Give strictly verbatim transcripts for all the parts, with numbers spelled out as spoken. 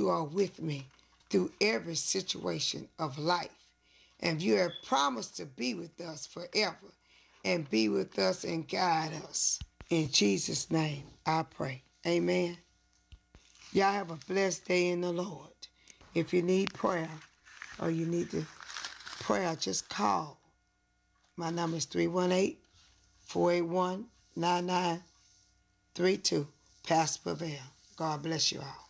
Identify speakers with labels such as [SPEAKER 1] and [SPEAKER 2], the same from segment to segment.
[SPEAKER 1] you are with me through every situation of life. And you have promised to be with us forever and be with us and guide us. In Jesus' name, I pray. Amen. Y'all have a blessed day in the Lord. If you need prayer or you need to prayer, just call. My number is three one eight, four eight one, nine nine three two. Pastor Pavell. God bless you all.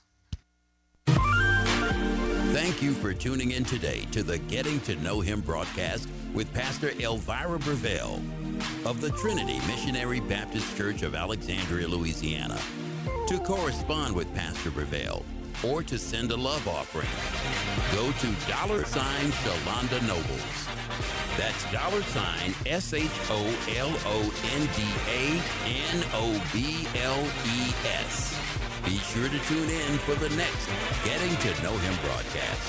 [SPEAKER 2] Thank you for tuning in today to the Getting to Know Him broadcast with Pastor Elvira Breville of the Trinity Missionary Baptist Church of Alexandria, Louisiana. To correspond with Pastor Breville or to send a love offering, go to dollar sign Shalonda Nobles. That's dollar sign S H O L O N D A N O B L E S. Be sure to tune in for the next Getting to Know Him broadcast.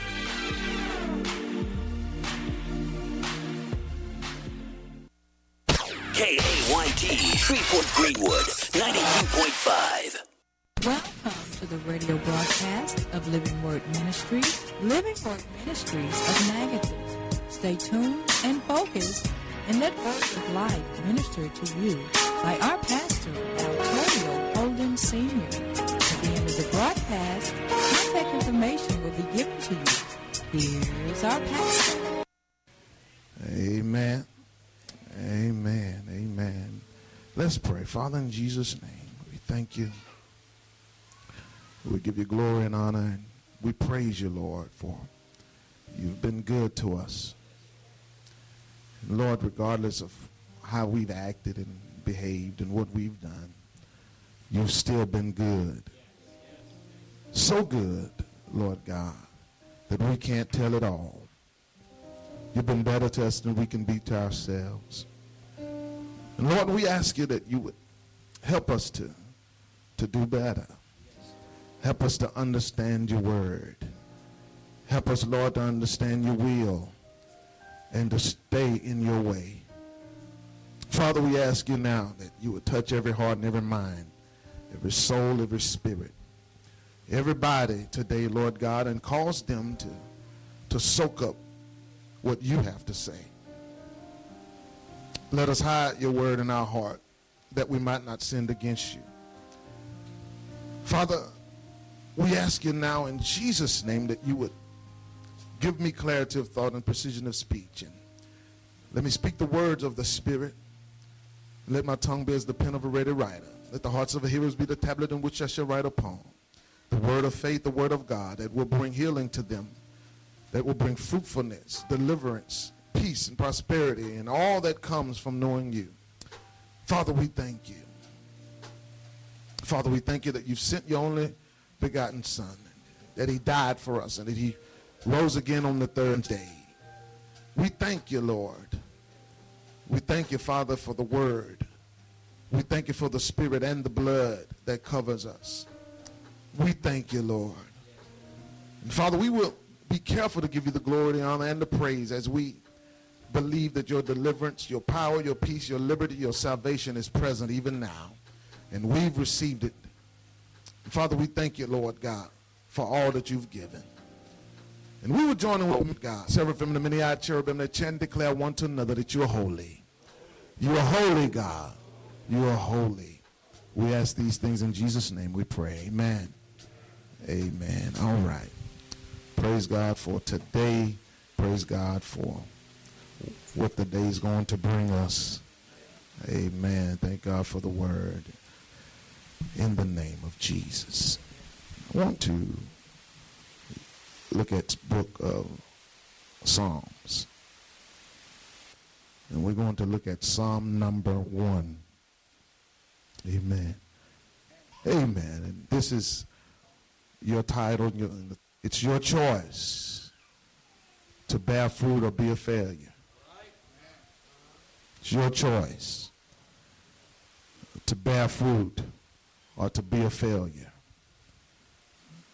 [SPEAKER 3] K A Y T, Shreveport Greenwood, ninety-two point five.
[SPEAKER 4] Welcome to the radio broadcast of Living Word Ministries, Living Word Ministries of Magadan. Stay tuned and focused and let words of life minister to you by our pastor, Antonio Holden Senior At the end of the broadcast, contact information will be given to you. Here's our pastor.
[SPEAKER 5] Amen. Amen. Amen. Let's pray. Father, in Jesus' name, we thank you. We give you glory and honor, and we praise you, Lord, for you've been good to us. And Lord, regardless of how we've acted and behaved and what we've done, you've still been good. So good, Lord God, that we can't tell it all. You've been better to us than we can be to ourselves. And Lord, we ask you that you would help us to, to do better. Help us to understand your word. Help us, Lord, to understand your will and to stay in your way. Father, we ask you now that you would touch every heart and every mind, every soul, every spirit, everybody today, Lord God, and cause them to, to soak up what you have to say. Let us hide your word in our heart that we might not sin against you. Father, we ask you now in Jesus' name that you would give me clarity of thought and precision of speech. And let me speak the words of the Spirit. Let my tongue be as the pen of a ready writer. Let the hearts of the hearers be the tablet in which I shall write upon. The word of faith, the word of God that will bring healing to them, that will bring fruitfulness, deliverance, peace, and prosperity, and all that comes from knowing you. Father, we thank you. Father, we thank you that you've sent your only begotten Son, that he died for us, and that he rose again on the third day. We thank you, Lord. We thank you, Father, for the word. We thank you for the Spirit and the blood that covers us. We thank you, Lord. And Father, we will be careful to give you the glory, the honor, and the praise as we believe that your deliverance, your power, your peace, your liberty, your salvation is present even now. And we've received it. Father, we thank you, Lord God, for all that you've given. And we will join in with God, seraphim and many-eyed cherubim, that chant and declare one to another that you are holy. You are holy, God. You are holy. We ask these things in Jesus' name we pray. Amen. Amen. All right. Praise God for today. Praise God for what the day is going to bring us. Amen. Thank God for the word. In the name of Jesus. I want to look at the book of Psalms. And we're going to look at Psalm number one. Amen. Amen. And this is your title. It's your choice to bear fruit or be a failure. It's your choice to bear fruit or to be a failure.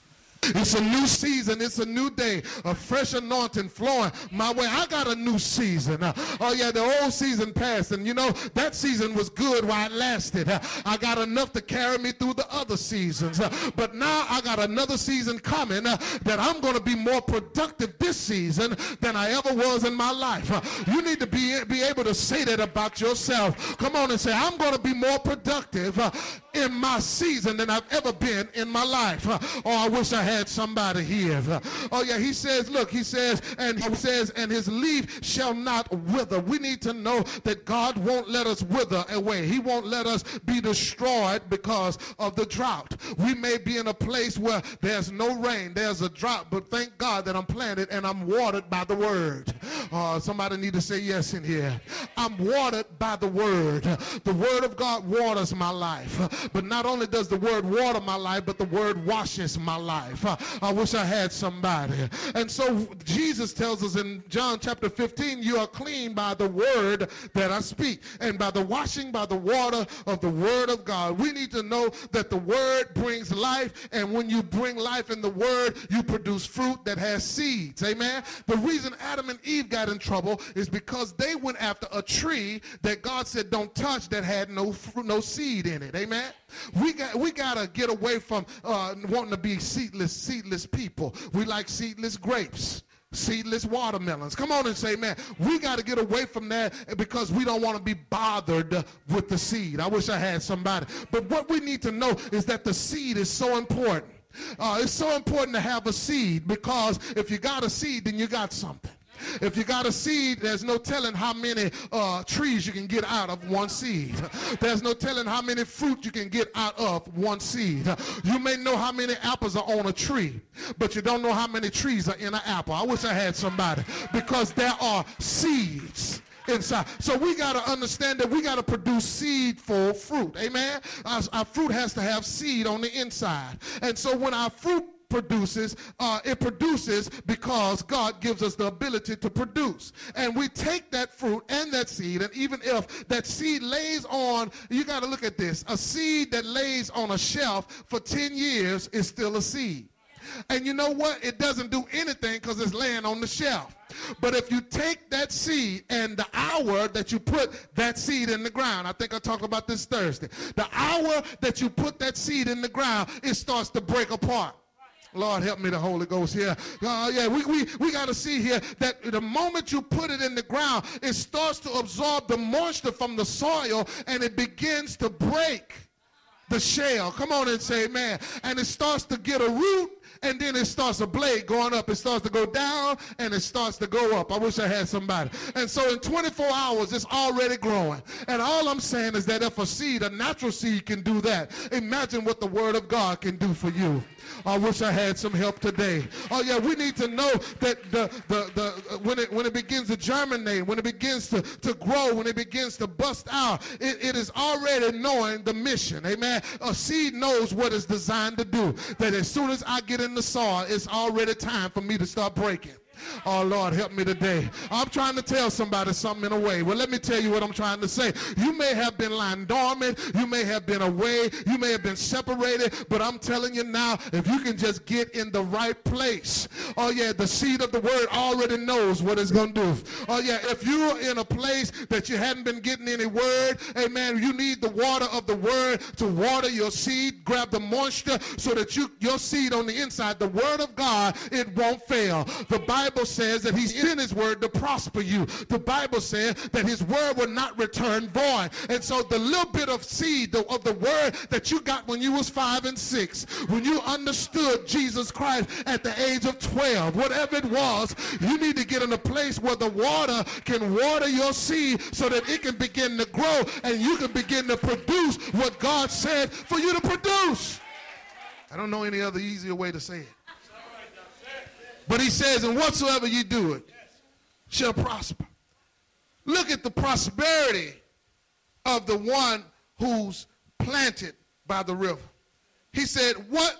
[SPEAKER 5] It's a new season. It's a new day. A fresh anointing flowing my way. I got a new season. Uh, oh, yeah, the old season passed. And, you know, that season was good while it lasted. Uh, I got enough to carry me through the other seasons. Uh, but now I got another season coming uh, that I'm going to be more productive this season than I ever was in my life. Uh, you need to be, be able to say that about yourself. Come on and say, I'm going to be more productive uh, in my season than I've ever been in my life. Uh, oh, I wish I had somebody here. Uh, oh, yeah, he says, look, he says, and he says, and his leaf shall not wither. We need to know that God won't let us wither away. He won't let us be destroyed because of the drought. We may be in a place where there's no rain, there's a drought, but thank God that I'm planted and I'm watered by the word. Uh, somebody need to say yes in here. I'm watered by the word. The word of God waters my life. But not only does the word water my life, but the word washes my life. Uh, I wish I had somebody. And so Jesus tells us in John chapter fifteen, you are clean by the word that I speak, and by the washing by the water of the word of God. We need to know that the word brings life, and when you bring life in the word, you produce fruit that has seeds. Amen. The reason Adam and Eve got in trouble is because they went after a tree that God said don't touch, that had no fruit, no seed in it. Amen. We got we gotta get away from uh, wanting to be seedless, seedless people. We like seedless grapes, seedless watermelons. Come on and say, man, we got to get away from that because we don't want to be bothered with the seed. I wish I had somebody. But what we need to know is that the seed is so important. Uh, it's so important to have a seed, because if you got a seed, then you got something. If you got a seed, there's no telling how many uh, trees you can get out of one seed. There's no telling how many fruit you can get out of one seed. You may know how many apples are on a tree, but you don't know how many trees are in an apple. I wish I had somebody, because there are seeds inside. So we got to understand that we got to produce seed for fruit. Amen. Our, our fruit has to have seed on the inside. And so when our fruit produces, uh, it produces because God gives us the ability to produce. And we take that fruit and that seed, and even if that seed lays on, you got to look at this, a seed that lays on a shelf for ten years is still a seed. And you know what? It doesn't do anything because it's laying on the shelf. But if you take that seed and the hour that you put that seed in the ground, I think I talked about this Thursday, the hour that you put that seed in the ground, it starts to break apart. Lord, help me, the Holy Ghost here. Uh, yeah, we, we, we got to see here that the moment you put it in the ground, it starts to absorb the moisture from the soil, and it begins to break the shell. Come on and say amen. And it starts to get a root, and then it starts a blade going up. It starts to go down, and it starts to go up. I wish I had somebody. And so in twenty-four hours, it's already growing. And all I'm saying is that if a seed, a natural seed, can do that, imagine what the Word of God can do for you. I wish I had some help today. Oh yeah, we need to know that the the the uh, when it when it begins to germinate, when it begins to, to grow, when it begins to bust out, it, it is already knowing the mission. Amen. A seed knows what it's designed to do. That as soon as I get in the soil, it's already time for me to start breaking. Oh, Lord, help me today. I'm trying to tell somebody something in a way. Well, let me tell you what I'm trying to say. You may have been lying dormant. You may have been away. You may have been separated. But I'm telling you now, if you can just get in the right place. Oh, yeah, the seed of the word already knows what it's going to do. Oh, yeah, if you're in a place that you hadn't been getting any word, amen, you need the water of the word to water your seed. Grab the moisture so that you your seed on the inside, the word of God, it won't fail. The Bible The Bible says that he's in his word to prosper you. The Bible says that his word will not return void. And so the little bit of seed of the word that you got when you was five and six, when you understood Jesus Christ at the age of twelve, whatever it was, you need to get in a place where the water can water your seed so that it can begin to grow and you can begin to produce what God said for you to produce. I don't know any other easier way to say it. But he says, and whatsoever you do it shall prosper. Look at the prosperity of the one who's planted by the river. He said,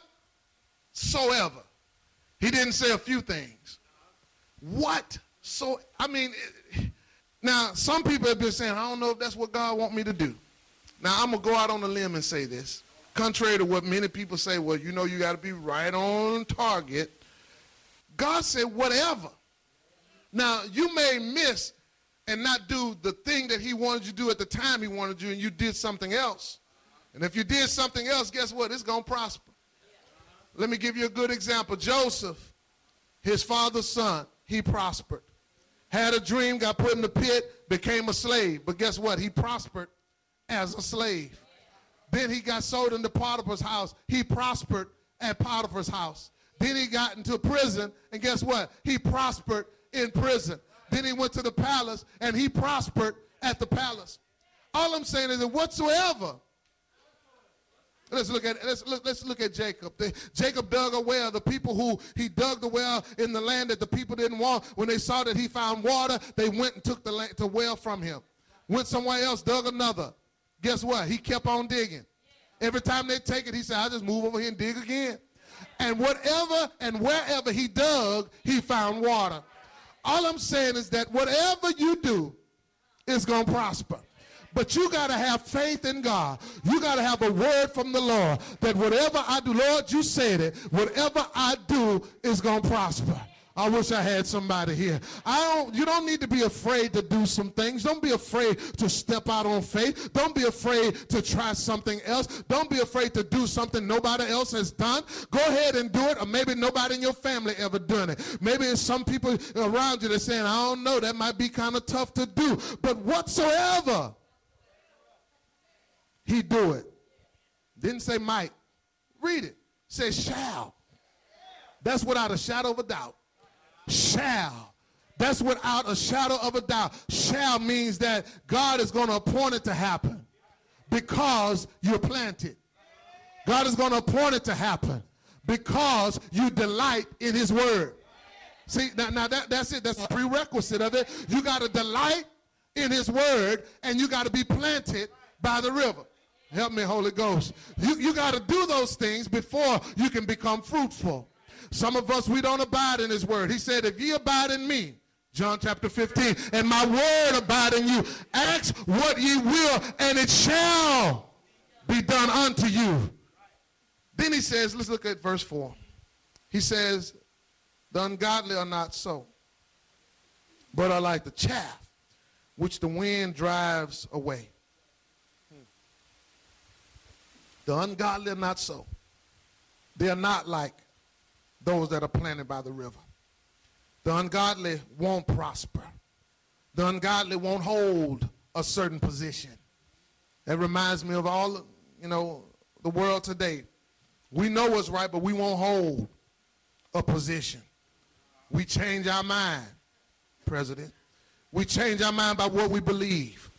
[SPEAKER 5] whatsoever. He didn't say a few things. What so, I mean, now some people have been saying, I don't know if that's what God wants me to do. Now I'm going to go out on a limb and say this. Contrary to what many people say, well, you know, you got to be right on target. God said, whatever. Now, you may miss and not do the thing that he wanted you to do at the time he wanted you, and you did something else. And if you did something else, guess what? It's going to prosper. Let me give you a good example. Joseph, his father's son, he prospered. Had a dream, got put in the pit, became a slave. But guess what? He prospered as a slave. Then he got sold into Potiphar's house. He prospered at Potiphar's house. Then he got into prison, and guess what? He prospered in prison. Then he went to the palace, and he prospered at the palace. All I'm saying is that whatsoever. Let's look at let's look let's look at Jacob. The, Jacob dug a well. The people who he dug the well in the land that the people didn't want, when they saw that he found water, they went and took the land, the well from him. Went somewhere else, dug another. Guess what? He kept on digging. Every time they take it, he said, "I'll just move over here and dig again." And whatever and wherever he dug, he found water. All I'm saying is that whatever you do is going to prosper. But you got to have faith in God. You got to have a word from the Lord that whatever I do, Lord, you said it, whatever I do is going to prosper. I wish I had somebody here. I don't, you don't need to be afraid to do some things. Don't be afraid to step out on faith. Don't be afraid to try something else. Don't be afraid to do something nobody else has done. Go ahead and do it, or maybe nobody in your family ever done it. Maybe it's some people around you that are saying, I don't know, that might be kind of tough to do. But whatsoever he do it. Didn't say might. Read it. Say shall. That's without a shadow of a doubt. Shall. That's without a shadow of a doubt. Shall means that God is going to appoint it to happen because you're planted. God is going to appoint it to happen because you delight in his word. See, now, now that, that's it. That's a prerequisite of it. You got to delight in his word, and you got to be planted by the river. Help me, Holy Ghost. You, you got to do those things before you can become fruitful. Some of us, we don't abide in his word. He said, if ye abide in me, John chapter fifteen, and my word abide in you, ask what ye will, and it shall be done unto you. Then he says, let's look at verse four. He says, the ungodly are not so, but are like the chaff which the wind drives away. The ungodly are not so. They are not like those that are planted by the river. The ungodly won't prosper. The ungodly won't hold a certain position. That reminds me of all, you know, the world today. We know what's right, but we won't hold a position. We change our mind, President. We change our mind by what we believe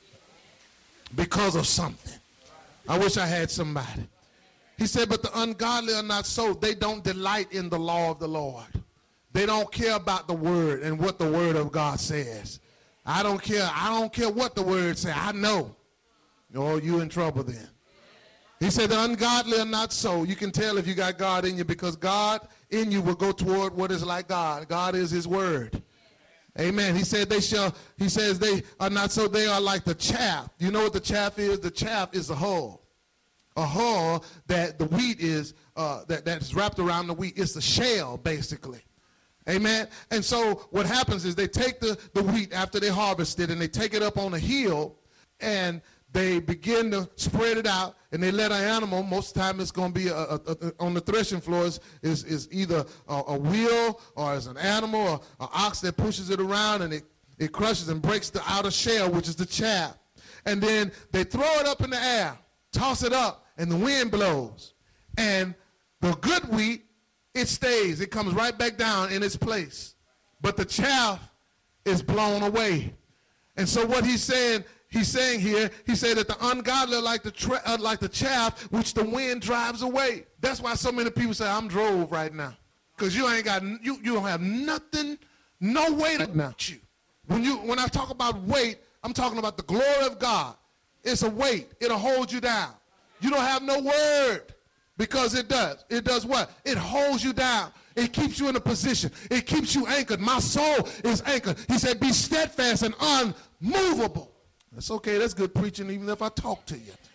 [SPEAKER 5] because of something. I wish I had somebody. He said, but the ungodly are not so. They don't delight in the law of the Lord. They don't care about the word and what the word of God says. I don't care. I don't care what the word says. I know. Oh, you in trouble then. He said the ungodly are not so. You can tell if you got God in you because God in you will go toward what is like God. God is his word. Amen. He said they shall, he says they are not so. They are like the chaff. You know what the chaff is? The chaff is a hull. A hull that the wheat is, uh, that, that's wrapped around the wheat. It's the shell, basically. Amen. And so what happens is they take the, the wheat after they harvest it and they take it up on a hill and they begin to spread it out and they let an animal, most of the time it's going to be a, a, a, on the threshing floors is, is either a, a wheel or as an animal or an ox that pushes it around and it, it crushes and breaks the outer shell, which is the chaff. And then they throw it up in the air, toss it up, and the wind blows. And the good wheat, it stays. It comes right back down in its place. But the chaff is blown away. And so what he's saying, he's saying here, he said that the ungodly are like the, tra- uh, like the chaff which the wind drives away. That's why so many people say, I'm drove right now. Because you ain't got, you, you don't have nothing, no weight about you. When you. When I talk about weight, I'm talking about the glory of God. It's a weight. It'll hold you down. You don't have no word because it does. It does what? It holds you down. It keeps you in a position. It keeps you anchored. My soul is anchored. He said, be steadfast and unmovable. That's okay. That's good preaching even if I talk to you.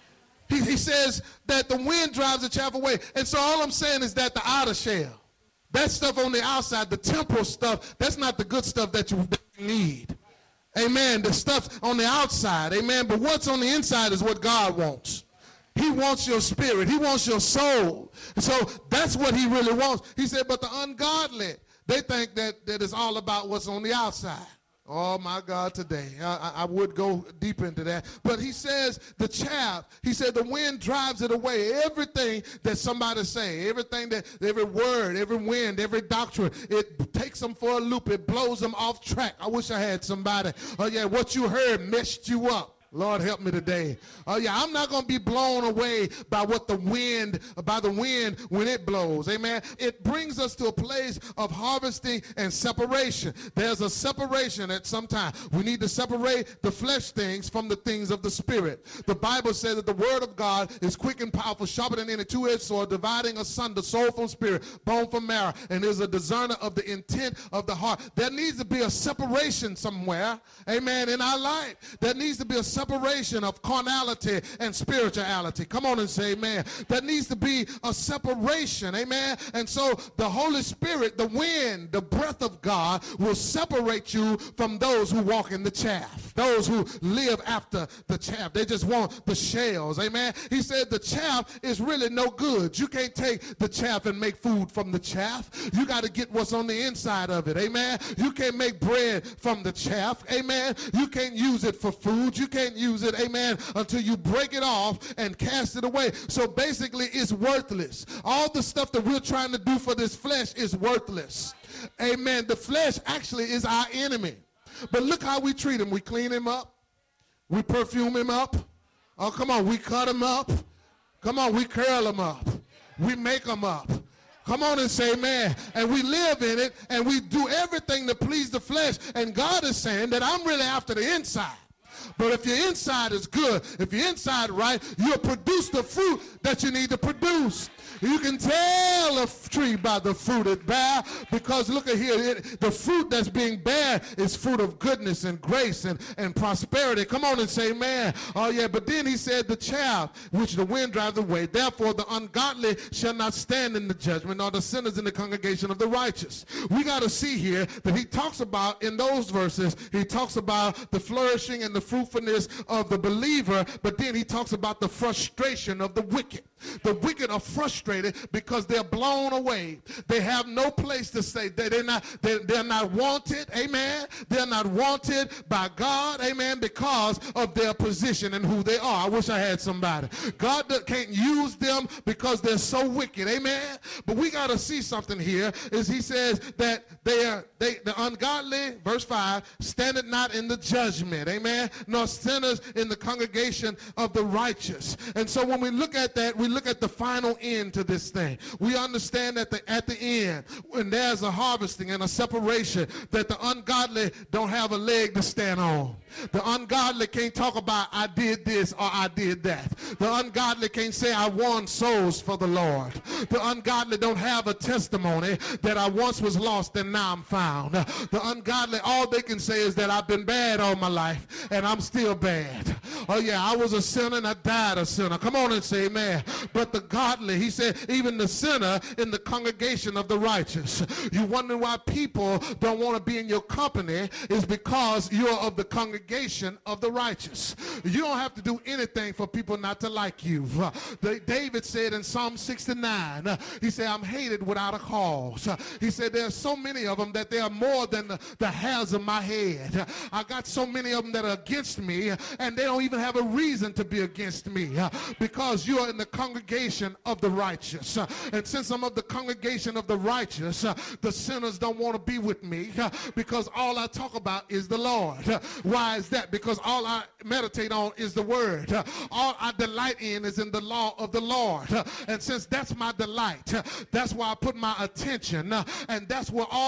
[SPEAKER 5] He, he says that the wind drives the chaff away. And so all I'm saying is that the outer shell, that stuff on the outside, the temporal stuff, that's not the good stuff that you, that you need. Amen. The stuff on the outside. Amen. But what's on the inside is what God wants. He wants your spirit. He wants your soul. So that's what he really wants. He said, but the ungodly, they think that, that it's all about what's on the outside. Oh, my God, today. I, I would go deep into that. But he says the chaff, he said the wind drives it away. Everything that somebody say, everything that, every word, every wind, every doctrine, it takes them for a loop. It blows them off track. I wish I had somebody. Oh, yeah, what you heard messed you up. Lord, help me today. Oh, yeah, I'm not going to be blown away by what the wind, by the wind when it blows. Amen. It brings us to a place of harvesting and separation. There's a separation at some time. We need to separate the flesh things from the things of the spirit. The Bible says that the word of God is quick and powerful, sharper than any two-edged sword, dividing asunder soul from spirit, bone from marrow, and is a discerner of the intent of the heart. There needs to be a separation somewhere, amen, in our life. There needs to be a separation separation of carnality and spirituality. Come on and say amen. There needs to be a separation, amen. And so the Holy Spirit, the wind, the breath of God will separate you from those who walk in the chaff, those who live after the chaff. They just want the shells, amen. He said the chaff is really no good. You can't take the chaff and make food from the chaff. You got to get what's on the inside of it, amen. You can't make bread from the chaff, amen. You can't use it for food. You can't use it, amen, until you break it off and cast it away. So basically it's worthless. All the stuff that we're trying to do for this flesh is worthless. Amen. The flesh actually is our enemy. But look how we treat him. We clean him up. We perfume him up. Oh, come on. We cut him up. Come on. We curl him up. We make him up. Come on and say amen. And we live in it and we do everything to please the flesh. And God is saying that I'm really after the inside. But if your inside is good, if your inside right, you'll produce the fruit that you need to produce. You can tell a tree by the fruit it bear, because look at here, it, the fruit that's being bare is fruit of goodness and grace and, and prosperity. Come on and say amen. Oh yeah, but then he said the chaff which the wind drives away. Therefore the ungodly shall not stand in the judgment, nor the sinners in the congregation of the righteous. We got to see here that he talks about in those verses, he talks about the flourishing and the fruitfulness of the believer, but then he talks about the frustration of the wicked. The wicked are frustrated because they're blown away. They have no place to stay. They, they're not, they, they're not wanted, amen. They're not wanted by God, amen, because of their position and who they are. I wish I had somebody. God can't use them because they're so wicked, amen. But we got to see something here, is he says that they are, they, the ungodly, verse five, standeth not in the judgment, amen, nor sinners in the congregation of the righteous. And so when we look at that, we look at the final end to this thing. We understand that the, at the end, when there's a harvesting and a separation, that the ungodly don't have a leg to stand on. The ungodly can't talk about I did this or I did that. The ungodly can't say I won souls for the Lord. The ungodly don't have a testimony that I once was lost and now I'm found. The ungodly, all they can say is that I've been bad all my life and I'm still bad. Oh yeah, I was a sinner and I died a sinner. Come on and say amen. But the godly, he said, even the sinner in the congregation of the righteous. You wonder why people don't want to be in your company is because you're of the congregation of the righteous. You don't have to do anything for people not to like you. Uh, the, David said in Psalm sixty-nine, uh, he said, I'm hated without a cause. Uh, he said, there are so many of them that they are more than the, the hairs of my head. Uh, I got so many of them that are against me, uh, and they don't even have a reason to be against me, uh, because you are in the congregation of the righteous. Uh, and since I'm of the congregation of the righteous, uh, the sinners don't want to be with me, uh, because all I talk about is the Lord. Uh, why is that? Because all I meditate on is the word. Uh, all I delight in is in the law of the Lord. Uh, and since that's my delight, uh, that's why I put my attention, uh, and that's where all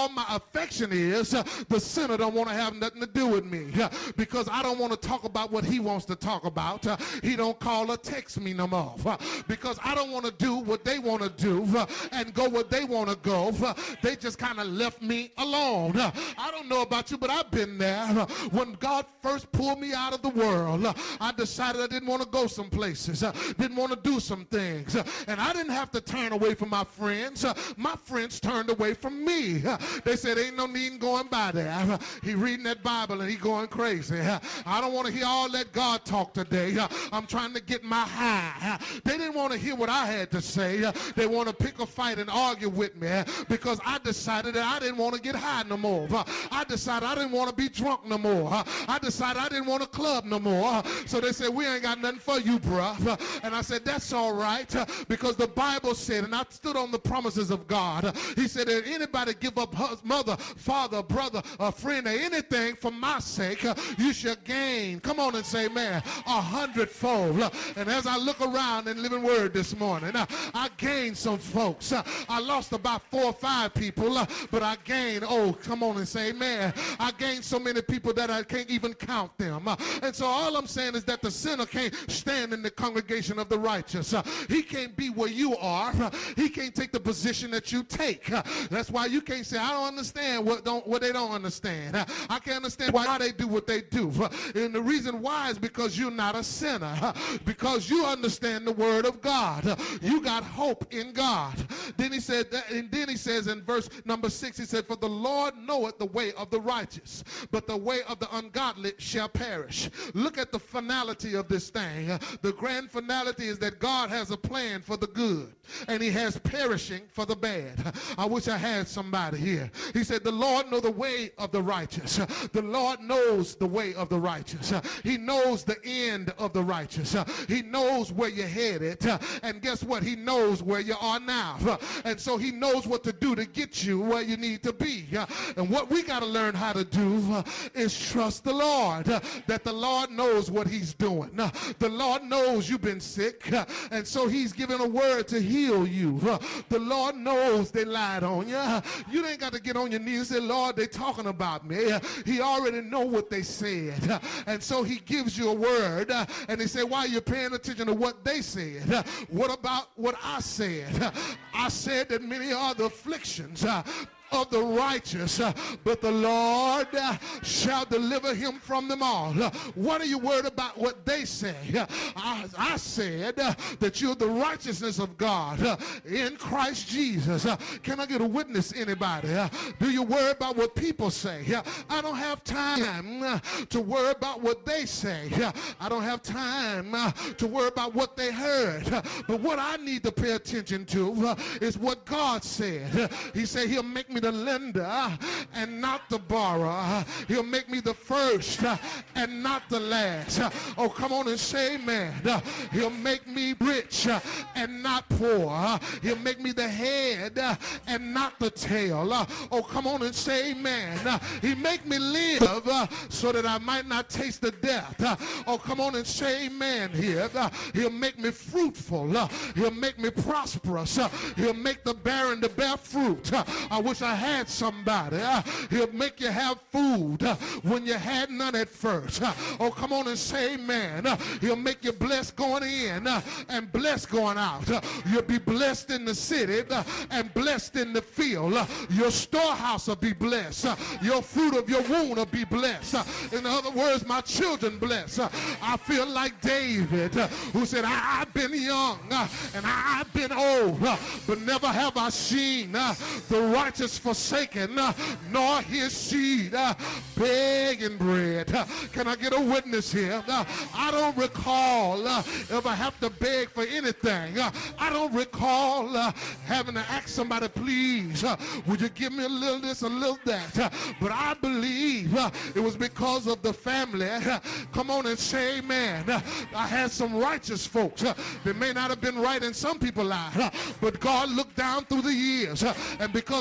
[SPEAKER 5] all my affection is, uh, the sinner don't want to have nothing to do with me uh, because I don't want to talk about what he wants to talk about. Uh, he don't call or text me no more uh, because I don't want to do what they want to do uh, and go where they want to go. Uh, they just kind of left me alone. Uh, I don't know about you, but I've been there. Uh, when God first pulled me out of the world, uh, I decided I didn't want to go some places, uh, didn't want to do some things, uh, and I didn't have to turn away from my friends. Uh, my friends turned away from me. Uh, they said, ain't no need in going by there. Uh, he reading that Bible and he going crazy. Uh, I don't want to hear all that God talk today. Uh, I'm trying to get my high. Uh, they didn't want to hear what I had to say. Uh, they want to pick a fight and argue with me uh, because I decided that I didn't want to get high no more. Uh, I decided I didn't want to be drunk no more. Uh, I decided I didn't want to club no more. Uh, so they said, we ain't got nothing for you, bruh. Uh, and I said, that's all right uh, because the Bible said, and I stood on the promises of God. Uh, he said, if anybody give up hus- mother, father, brother, a friend, or anything for my sake, uh, you shall gain. Come on and say, man, a hundredfold. Uh, and as I look around in Living Word this morning, uh, I gained some folks. Uh, I lost about four or five people, uh, but I gained, oh, come on and say, man, I gained so many people that I can't even count them. Uh, and so all I'm saying is that the sinner can't stand in the congregation of the righteous. Uh, he can't be where you are. Uh, he can't take the position that you take. Uh, that's why you can't say, I don't understand what don't what they don't understand. Uh, I can't understand why they do what they do. Uh, and the reason why is because you're not a sinner. Uh, because you understand the word of God. Uh, you got hope in God. Then he said, that, and then he says in verse number six, he said, for the Lord knoweth the way of the righteous, but the way of the ungodly shall perish. Look at the finality of this thing. Uh, the grand finality is that God has a plan for the good, and he has perishing for the bad. I wish I had somebody here. He said, the Lord know the way of the righteous. The Lord knows the way of the righteous. He knows the end of the righteous. He knows where you're headed. And guess what? He knows where you are now. And so he knows what to do to get you where you need to be. And what we got to learn how to do is trust the Lord, that the Lord knows what he's doing. The Lord knows you've been sick, and so he's given a word to heal you. The Lord knows they lied on you. You ain't got to get on your knees and say, Lord, they talking about me. He already know what they said. And so he gives you a word, and he said, why are you paying attention to what they said? What about what I said? I said that many are the afflictions of the righteous, uh, but the Lord uh, shall deliver him from them all. Uh, what are you worried about what they say? Uh, I, I said uh, that you're the righteousness of God uh, in Christ Jesus. Uh, can I get a witness, anybody? Uh, do you worry about what people say? Uh, I don't have time uh, to worry about what they say. Uh, I don't have time uh, to worry about what they heard. Uh, but what I need to pay attention to uh, is what God said. Uh, he said he'll make me the lender and not the borrower. He'll make me the first and not the last. Oh, come on and say amen. He'll make me rich and not poor. He'll make me the head and not the tail. Oh, come on and say amen. He make me live so that I might not taste the death. Oh, come on and say amen here. He'll make me fruitful. He'll make me prosperous. He'll make the barren to bear fruit. I wish I had somebody. Uh, he'll make you have food uh, when you had none at first. Uh, oh, come on and say amen. Uh, he'll make you blessed going in uh, and blessed going out. Uh, you'll be blessed in the city uh, and blessed in the field. Uh, your storehouse will be blessed. Uh, your fruit of your womb will be blessed. Uh, in other words, my children blessed. Uh, I feel like David uh, who said, I- I've been young uh, and I- I've been old, uh, but never have I seen uh, the righteous forsaken, uh, nor his seed uh, begging bread. Uh, can I get a witness here? Uh, I don't recall uh, if I have to beg for anything. Uh, I don't recall uh, having to ask somebody, please, uh, would you give me a little this, a little that? Uh, but I believe uh, it was because of the family. Uh, come on and say amen. Uh, I had some righteous folks uh, that may not have been right in some people's lives, uh, but God looked down through the years, uh, and because I'm the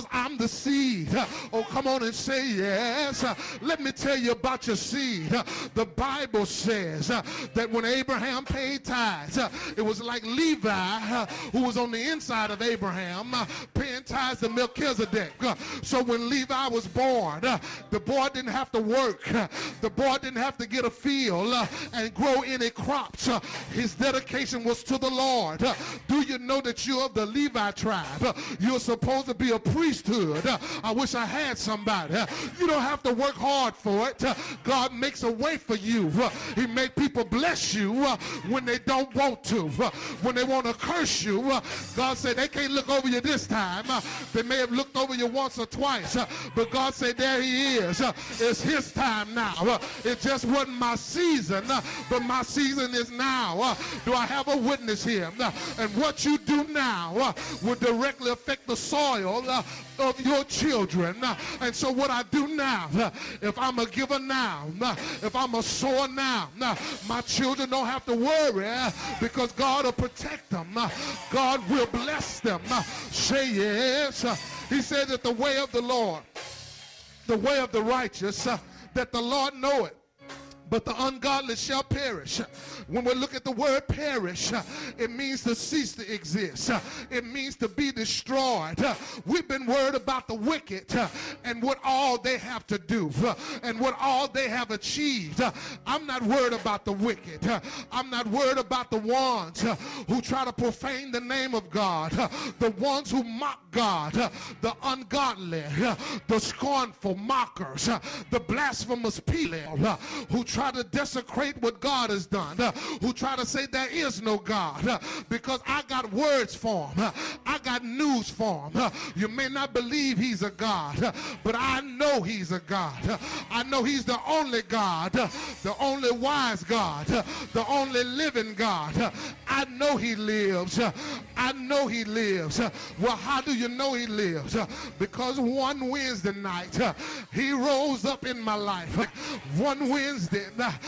[SPEAKER 5] the seed. Oh, come on and say yes. Let me tell you about your seed. The Bible says that when Abraham paid tithes, it was like Levi, who was on the inside of Abraham, paying tithes to Melchizedek. So when Levi was born, the boy didn't have to work. The boy didn't have to get a field and grow any crops. His dedication was to the Lord. Do you know that you're of the Levi tribe? You're supposed to be a priesthood. I wish I had somebody. You don't have to work hard for it. God makes a way for you. He makes people bless you when they don't want to. When they want to curse you, God said they can't look over you this time. They may have looked over you once or twice, but God said there he is. It's his time now. It just wasn't my season, but my season is now. Do I have a witness here? And what you do now will directly affect the soil of your children. And so what I do now, if I'm a giver now, if I'm a sower now, my children don't have to worry because God will protect them. God will bless them. Say yes. He said that the way of the Lord, the way of the righteous, that the Lord knoweth, but the ungodly shall perish. When we look at the word perish, it means to cease to exist. It means to be destroyed. We've been worried about the wicked and what all they have to do and what all they have achieved. I'm not worried about the wicked. I'm not worried about the ones who try to profane the name of God, the ones who mock God, the ungodly, the scornful mockers, the blasphemous people who try to desecrate what God has done, uh, who try to say there is no God, uh, because I got words for him. Uh, I got news for him. Uh, you may not believe he's a God, uh, but I know he's a God. Uh, I know he's the only God, uh, the only wise God, uh, the only living God. Uh, I know he lives. Uh, I know he lives. Uh, well, how do you know he lives? Uh, because one Wednesday night, uh, he rose up in my life. Uh, one Wednesday,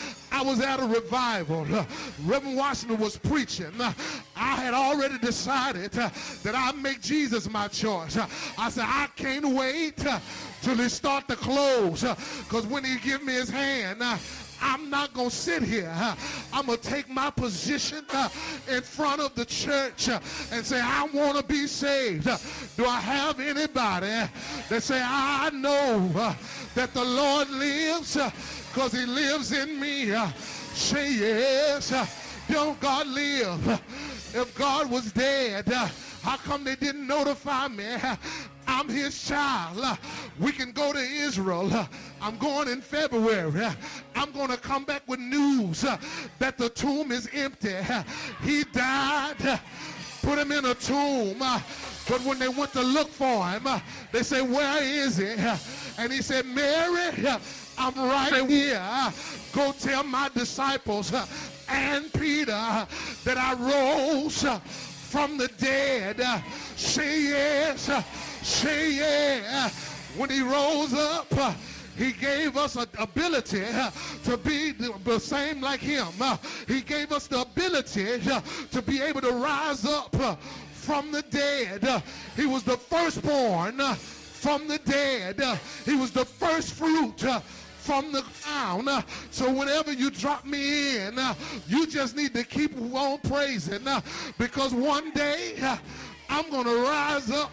[SPEAKER 5] I was at a revival. Reverend Washington was preaching. I had already decided that I'd make Jesus my choice. I said, I can't wait till he start to close, because when he give me his hand, I'm not going to sit here. I'm going to take my position in front of the church and say, I want to be saved. Do I have anybody that say, I know that the Lord lives because he lives in me? Say yes. Don't God live? If God was dead, how come they didn't notify me? I'm his child. We can go to Israel. I'm going in February. I'm going to come back with news that the tomb is empty. He died. Put him in a tomb. But when they went to look for him, they said, where is he? And he said, Mary, I'm right here. Go tell my disciples and Peter that I rose from the dead. Say yes. Say yeah. When he rose up, he gave us an ability to be the same like him. He gave us the ability to be able to rise up from the dead. He was the firstborn from the dead. He was the first fruit from the ground. So whenever you drop me in, you just need to keep on praising, because one day I'm going to rise up.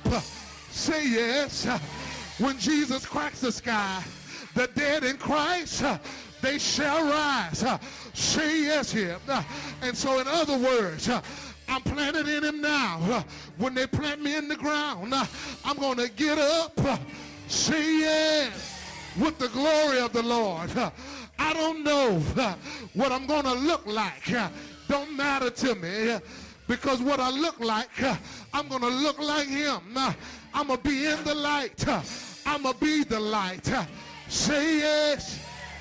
[SPEAKER 5] Say yes. When Jesus cracks the sky, the dead in Christ, they shall rise. Say yes here. And so in other words, I'm planted in him now. When they plant me in the ground, I'm going to get up. Say yes. With the glory of the Lord. I don't know what I'm going to look like. Don't matter to me, because what I look like, I'm going to look like him. I'm going to be in the light. I'm going to be the light. Say yes.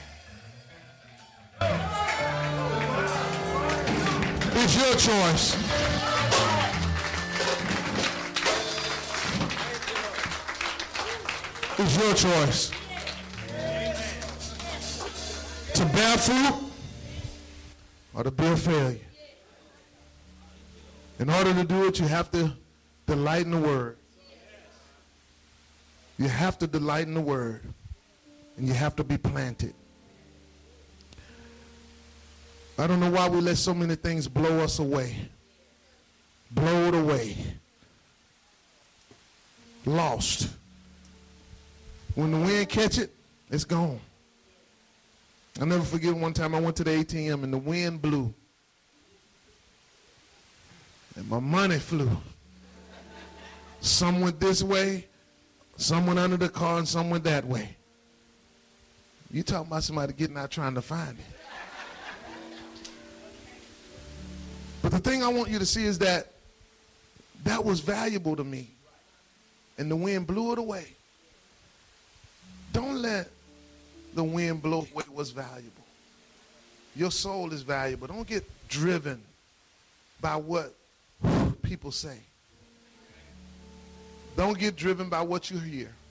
[SPEAKER 5] It's your choice. It's your choice. To bear fruit or to be a failure. In order to do it, you have to delight in the word. You have to delight in the word, and you have to be planted. I don't know why we let so many things blow us away. Blow it away. Lost. When the wind catch it, it's gone. I'll never forget one time I went to the A T M and the wind blew. And my money flew. Some went this way, some went under the car, and some went that way. You talking about somebody getting out trying to find it. But the thing I want you to see is that that was valuable to me. And the wind blew it away. Don't let the wind blow away what's valuable. Your soul is valuable. Don't get driven by what people say. Don't get driven by what you hear.